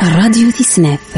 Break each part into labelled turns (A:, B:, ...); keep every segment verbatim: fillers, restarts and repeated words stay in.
A: الراديو تسناف.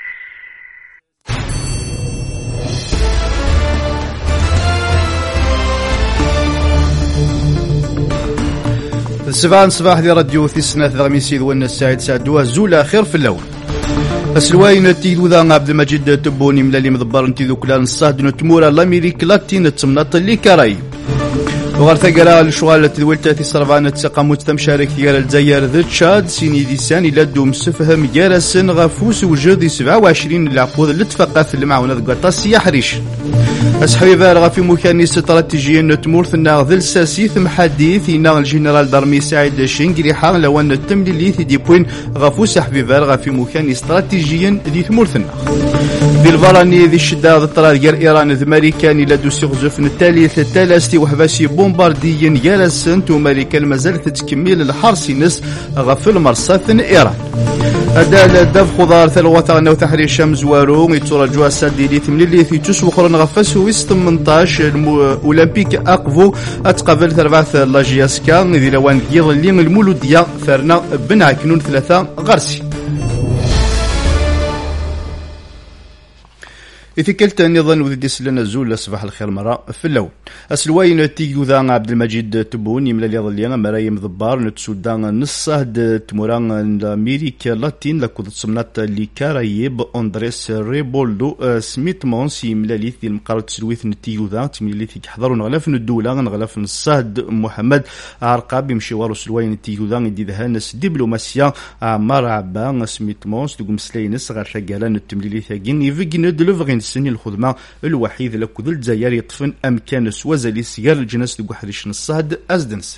B: السبعة صباح دي راديو تسناف غميسي ذونا الساعد سعدوه زولا خير في اللون السلواين تيدو ذا عبد المجيد تبوني ملالي مضبار نتيذو كلان الصهد نتمورا لاميريك لاتين تمناط اللي كرايب وغير ثقرا الشغال تدولتا في صرفان تساقموت تمشارك ثيال الجزائر ذا تشاد سيني ديسان إلى دوم سفهم جارسن غفوس وجودي سبعة وعشرين العقود اللي تفقف المعونة ذقطاس يحريش أسحبيبار غفي مكاني استراتيجيا نتمورثنا ذل ساسيث محديث إن الجنرال درمي سعيد شنقري حار لو أن التمليليث ديبوين غفوس أحبيبار غفي مكاني استراتيجيا ذي ثمورثنا ذي البراني ذي الشدة ذي الطراد غير إيران ذي ماريكاني لدو سيغزف الثالث الثلاثي وحباسي بومبارديين جالسنت وماريكان مازال تتكمل الحرسينس غف المرصاث إيران أدال دف خضار ثلوة أنه تحرير شمس وارو يترجوا الساديلي ثمنيلي في تسوخرن غفاس ويس ثمنطاش أولمبيك أقفو أتقابل ثربعث لاجياسكا ذي لوان يظلي المولودية ثرنا بن عكنون ثلاثة غرسي إذا كلت النظام وذي سلنا زول صباح الخير مرة في اللون أسلوين تيجو ذا عبد المجيد تبون يملا لي ظلينا مرايم ضبار نتسودان نصه تموران أمريكا لاتين لكود صمنات اللي كارايب أندريس ريبولدو سميت مونس يملا لي في المقارنة سلويث نتيجو ذا تملا لي في كحضروا نغلاف الدولة نغلاف الصهد محمد عرقاب يمشي وارو سلوين تيجو ذا ندي ذهانس دبلوماسيا عمار عبان سميت مونس تقوم سلينس غير شقالان التملا لي ثاقين يفقن دلوفغين السني الخدمة الوحيد لكذ الجزائر يطفن أمكان سوازلي سيار الجنس دقو حريش الصهد أزدنسل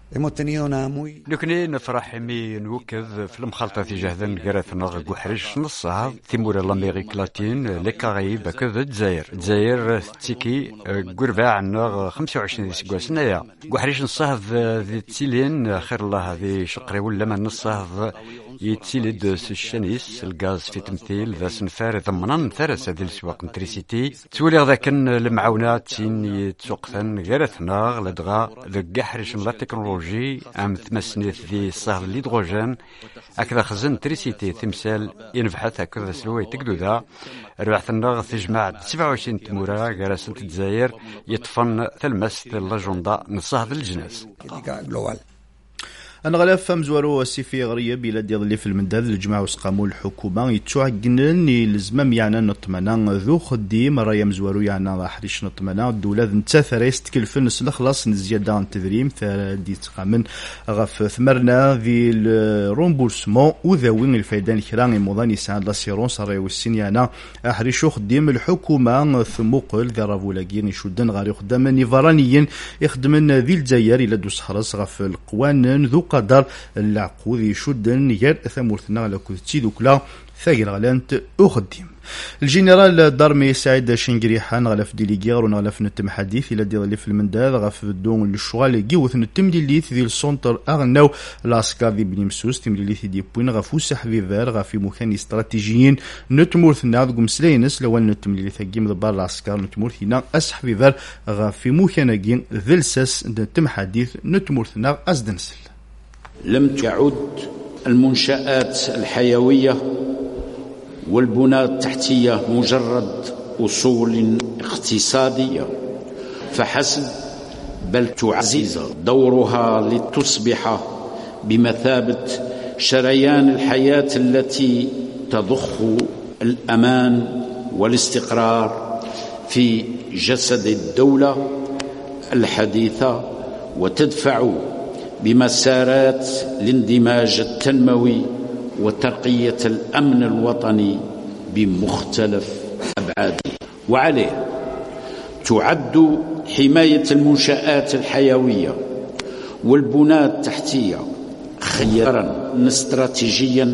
C: لكني نفرح مي نوكذ في المخالطة في جهدن قرات نغ قحرش نصها ثمور الأمريك لاتين لكاغيب كذا الجزائر الجزائر تيكي قرباع نغ خمسة وعشرين سكوا سنايا قحرش نصها ذي تيلين خير الله ذي شقري ولا من نصها يتسيلد الشنيس الغاز في تمثيل ذا سنفار ضمنا ثرس هذه السواق نتريسيتي تولي ذاكن المعونات تين يتسوقثن غيرثنا لدغا ذا قحرش لا تكنولوجي ام تمسنيث ذي صهر ليدغوجين هكذا خزن تريسيتي تمثال ينبحث هكذا سلوي تقدو ذا ربحثنا تجمع سبعة وعشرين تمورا غراسة الجزائر يطفن تلمس اللجندا نصهد الجناس
B: أنا غلاف مزورو السيفي غريب إلى ديال في المنداد الجماعة وسقامو الحكومة يتوعقنن الزمام يعني نطمنا ذو خديم رايا مزورو يعني راح نطمنا الدولة نتا ثريست كلفن سلخلاص نزيادة عن تدريم ثردي تقامن غف ثمرنا ذي الرومبورسمون وذوين الفايدان الكران موضان يساعد لاسيرونس رايا والسنيانا أحريشو خديم الحكومة ثموقل ذا رافولاكين يشدن غاري خداما نيفرانيين يخدمن ذي الجزائر إلى دوس حرس غف القوانين ذو قدر العقود يشدن ير ثمورتنا على كوتي دوكلا ثاير غلانت أخدم الجنرال دارمي سعيد شنقريحان غلاف ديليغير ونغلاف نتم حديث إلى ديال في المنداد غاف الدون الشغال جيوث نتم ديليث ذي السونتر أغناو العسكر ذي بني مسوس تم ديليث دي بوين غافو سحبي فار غافي مكان استراتيجيين نتمورثنا ذقم سلينس لو نتم ديليث جيم ضبار العسكر نتمورثنا أسحبي فار غافي مكان جين ذلسس نتم حديث نتمورثنا أزدنسل.
D: لم تعد المنشآت الحيوية والبنى التحتية مجرد أصول اقتصادية فحسب بل تعزز دورها لتصبح بمثابة شريان الحياة التي تضخ الأمان والاستقرار في جسد الدولة الحديثة وتدفع بمسارات الاندماج التنموي وترقية الأمن الوطني بمختلف أبعاده. وعليه تعد حماية المنشآت الحيوية والبنى التحتية خيارا استراتيجيا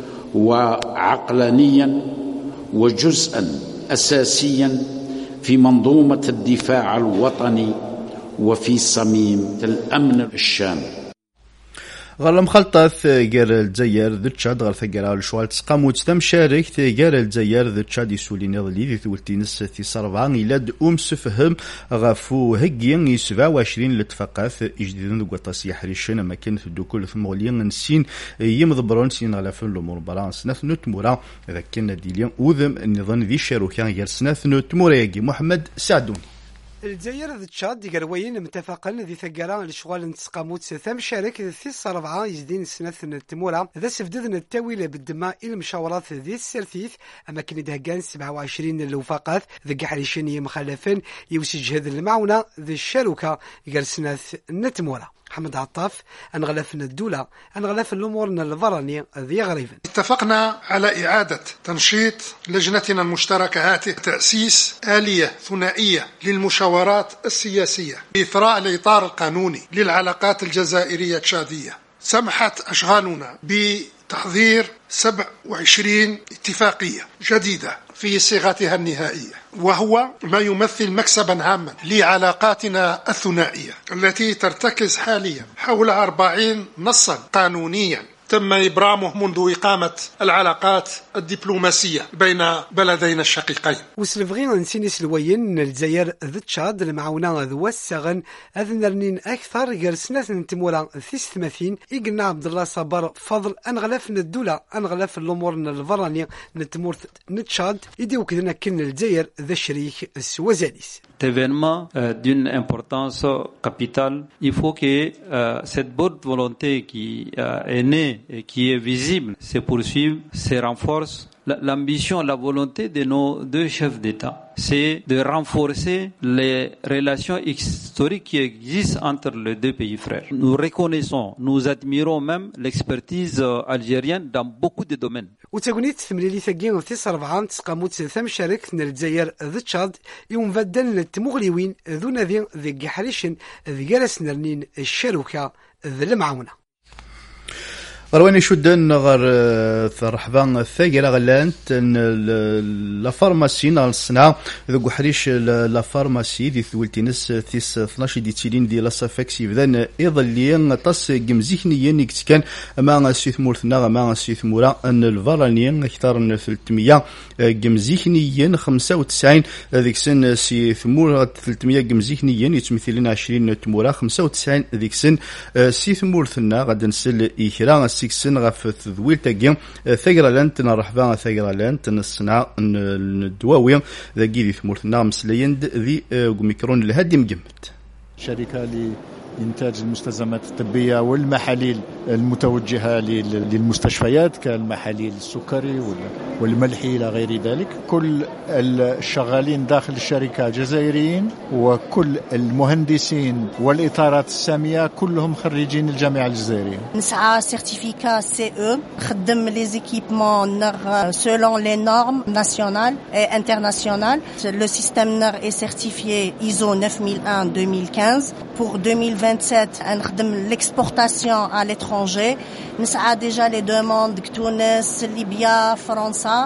D: وعقلانيا وجزءا أساسيا في منظومة الدفاع الوطني وفي صميم الأمن الشامل.
B: غير مخلطة غير الجزائر ذا تشاد غير ثقرا الشوال تسقاموت تم شارك غير الجزائر ذا تشاد يسولين يضلي ذي ثولتينس في صربعان إلى أم سفهم غافو هجين سبعة وعشرين لتفقاث إجديدن قطاس يحريشن أما كانت الدوكول في مغليين نسين يمضبرون سين غلافن الأمور بران سناث نتمورا إذا كنا ديليان وذم النظام ذي الشاروكان غير سناث نتمورا يجي محمد سعدوني.
A: الجزائر ذي تشاد ديقروين متفقين ذي ثقران لشغال نتسقاموت ثم شارك ذي ثيس ربعة يزدين سنة التمورة ذا سفدذن التاويل بالدماء المشاورات ذي السرثيث أما كان دهقان سبعة وعشرين الوفاقات ذي قحريشين مخالفين يوسج هذا المعونة ذي الشاروكة يقال سنة التمورة. محمد عطاف أنغلفنا الدولة أنغلف الأمور الفرني ذي غريبا.
E: اتفقنا على إعادة تنشيط لجنتنا المشتركة هاته تأسيس آلية ثنائية للمشاورات السياسية بإثراء الإطار القانوني للعلاقات الجزائرية تشادية. سمحت أشغالنا بتحضير سبع وعشرين اتفاقية جديدة في صيغتها النهائية، وهو ما يمثل مكسبا هاما لعلاقاتنا الثنائية التي ترتكز حاليا حول أربعين نصا قانونيا تم إبرامه منذ إقامة العلاقات الدبلوماسية بين بلدينا الشقيقين.
A: وسلفغي نسيني سلوين الجزائر ذا تشاد المعاونة ذو السغن أذنرنين أكثر غير سنة نتمورا ثيس ثماثين إقنا عبد الله صبر فضل أنغلاف الدولة أنغلاف الأمور الفرانية نتمور نتشاد إدي وكذنا كن الجزائر ذا الشريك السوازاليس.
F: Événement euh, d'une importance capitale. Il faut que euh, cette bonne volonté qui euh, est née et qui est visible se poursuive, se renforce. L'ambition, la volonté de nos deux chefs d'État, c'est de renforcer les relations historiques qui existent entre les deux pays frères. Nous reconnaissons, nous admirons même l'expertise algérienne dans beaucoup de domaines.
A: وتقنيت ثمليلي ثقين وثيس أربعة تسقاموت ثم شارك الجزائر ذا تشاد يوم بدل التمغليوين ذو نذي ذي قحريشن ذي جالس نرنين الشاروكة ذي المعاونة.
B: رواني شدن غير ثرحبان الثاقرة غلانت لا فارماسي نغل الصناعة ذو حريش لا فارماسي ذي ثولتينس ثيس اثناش دي تيلين دي لاسافاكسي بذان إضليا طاس جمزيكنيا نيكت كان مع سيثمورثنا مع سيثمورا أن الفارانيا أكثر من ثلاثمية جمزيكنيا خمسة وتسعين ذيك سن سيثمورا ثلاثمية جمزيكنيا يتمثلين عشرين تمورا خمسة وتسعين ذيك سن سيثمورثنا غدا نسل إيكرا سيكسن غف ذويل تاقيا ثقرا لانت نرحبا ثقرا لانت نصنع الدواوي ذاقي ذي ثمورتنا مسليين ذي ميكرون الهادي مجمد.
G: شركة لإنتاج المستلزمات الطبية والمحاليل المتوجهة للمستشفيات كالمحاليل السكري والملحي إلى غير ذلك. كل الشغالين داخل الشركة جزائريين وكل المهندسين والإطارات السامية كلهم خريجين الجامعة الجزائرية.
H: نسعى سيرتيفيكا سي او خدم لي زيكيبمون نغ سولون لي نورم ناسيونال et internationales. Le système نغ est certifié I S O neuf mille un deux mille quinze. Pour deux mille vingt-sept نخدم l'exportation à l'étranger. نسعى déjà les demandes تونس ليبيا فرنسا.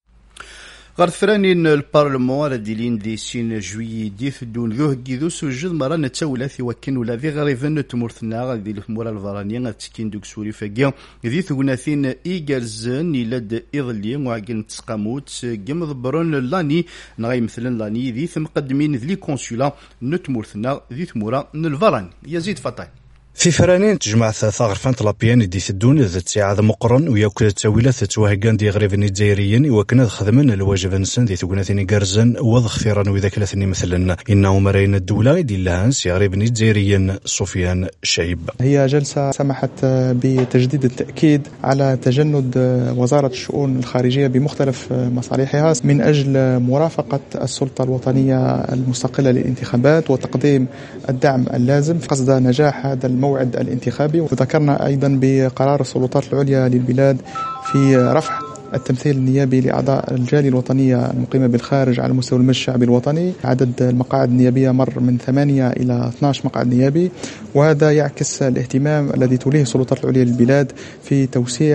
B: غير ثرانين البرلمان رديلين دي سين جوي ديث دون ذوه جيذو سجد مرة نتاولا في وكن ولا ذي غريفن تمرثنا غادي الأمور الفرانية غتسكين دوك سوري فاقيا ذي ثقناثين إيجارزن إلاد إضلي وعقن تسقاموت جم ضبرون لاني نغاي مثلا لاني ذي مقدمين ذي كونسولا نتمرثنا ذي ثمورا الفراني. يزيد فطاي
I: في فرانين تجمع ثاغر فانت لابيان دي ثدون ذات ساعة مقرن وياك التاويلات تتوهقان دي غريبين الجزائريين وكنا خدمن الواجب نسن دي ثقناثين قرزن وضخ ثيران وإذا كلاثني مثلا إنه مرين الدولة دي لهانس غريبين الجزائريين سفيان شايب.
J: هي جلسة سمحت بتجديد التأكيد على تجند وزارة الشؤون الخارجية بمختلف مصالحها من أجل مرافقة السلطة الوطنية المستقلة للانتخابات وتقديم الدعم اللازم قصد نجاح هذا الموعد الانتخابي. وذكرنا أيضا بقرار السلطات العليا للبلاد في رفع التمثيل النيابي لأعضاء الجالية الوطنية المقيمة بالخارج على مستوى المجلس الشعبي الوطني. عدد المقاعد النيابية مر من ثمانية إلى اثني عشر مقعد نيابي، وهذا يعكس الاهتمام الذي توليه السلطات العليا للبلاد في توسيع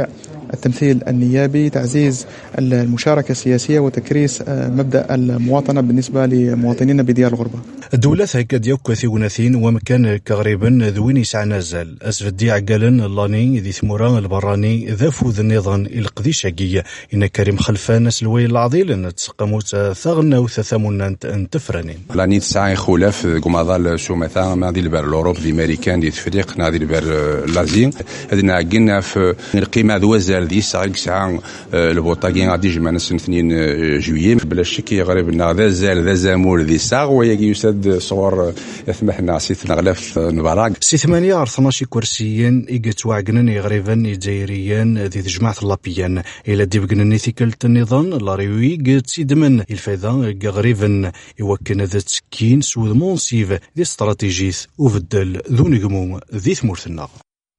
J: التمثيل النيابي، تعزيز المشاركة السياسية وتكريس مبدأ المواطنة بالنسبة لمواطنين بديار الغربة.
I: الدولة هكا يوكا ثيغناثين ومكان كغريبا ذوين يسعى نازل أسفدي عقالن اللاني ذي ثموران البراني ذا فوذ النظام القديشاقية إن كريم خلفان سلوي العضيل أن تسقموت ثغنا وثثامنا تفرانين
K: لاني تسعى خلاف قمضال شو مثلا ما ذي البر الأوروب ذي أمريكان ذي تفريق نادي البر لازين هذنا عقلنا في القيمة ذوزار ذي سعى سعى البوطاقين غادي جمعنا سنة اثنين جوية بلا شك غريب نا ذا زال ذا زامور ذي ساغ ويجي يسد صور يثمحنا سيثنا غلاف نبراق
I: سي ثمانية أرثناشي كرسيين إيجت وعقنن يغريبان يجيريان ذي تجمعة اللابيان إلى ديبقن نيثيكال النظام لاريوي قد سيدمن الفايدة غريبا يوكن ذا تسكين سوذ مونسيف ذي استراتيجيث وفدل ذو نجمو ذي ثمورثنا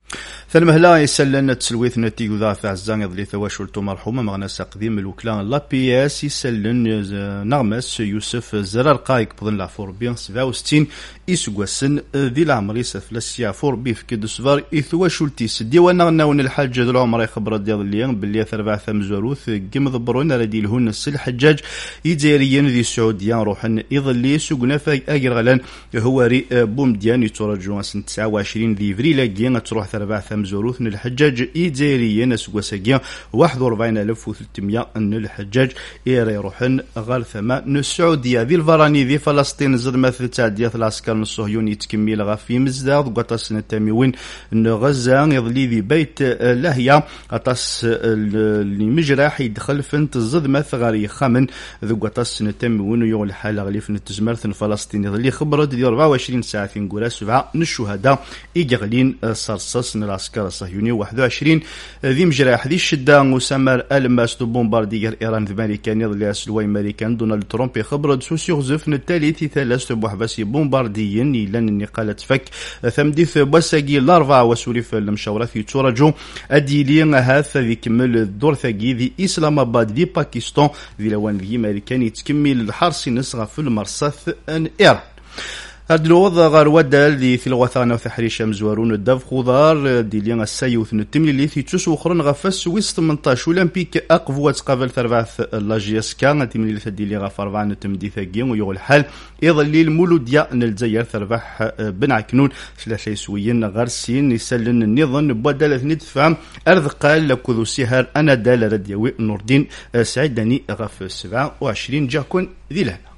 B: فالمهلا يسلن تسلويث نتيجة ذا عزان يضلي ثواشلتو مرحومة مغنى ساقديم الوكلان لا بي اس يسلن نغمس يوسف زرار قايك بضن لعفور بين سبعة وستين يسقوسن ذي العمر يسفلس يعفور بيف كد سفار يثواشلتي سدي ونغناون الحاج ذو العمر يخبر ديال الليان باللي ثربع ثم زوروث قم ضبرون ردي لهن السل حجاج يديريين ذي السعودية روحن يظلي سقنا في أجر غلان هو ري بومديان يترجون سنة تسعة وعشرين ذي فريلا تروح ثربع ثم زوروث من الحجاج إيديريين سقوساقيا واحد وأربعين ألف وثلاثمية أن الحجاج إيرا يروحن غال ثمان السعودية ذي الفراني ذي فلسطين زد مثل تعديات العسكر الصهيوني تكمل غافي مزداد قطاس التاميوين أن غزة يظلي ذي بيت لهيا قطاس اللي مجراح يدخل فنت زد مثل غاري خامن ذو قطاس التاميوين ويقول الحالة غلي فن التزمرث الفلسطيني يظلي خبرت ذي أربعة وعشرين ساعة في نقول سبعة الشهداء يجغلين صرصص العسكر الصهيوني واحد وعشرين ذي مجراح ذي الشدة وسمر ألماس بومباردير إيران في أمريكان يظلي أسلوى أمريكان دونالد ترامب خبرت سوسي غزفن الثالث ثلاثة بوحباسي بومبارديين إلان النقالة فك ثمديث بوساقي الأربعة وسوريف المشاورة في تورجو أديلين هاث ذي كمل الدور ثقي ذي إسلام آباد ذي باكستان ذي لوان ذي أمريكان يتكمل الحرس نصغى في المرصث أن إيران هاد الوضع غار ودال ذي في الوثانة وثحريش مزوارون الدف خضار دي لين السيوث نتملي اللي في تسو أخرى غفاس ويس ثمنطاش أولمبيك أقفوة تقابل ثرباث لاجيسكا نتملي اللي ثدي لي غفار بعن تمدي ثقيم ويغو الحال يظل المولوديا نلزير ثرباح بن عكنون ثلاثة سويين غارسين يسلن النظام بدل ندفع أرض قال لكذو سهر أنا دال رديوي نور الدين سعيد داني غف سبعة وعشرين جاكون ذي لهنا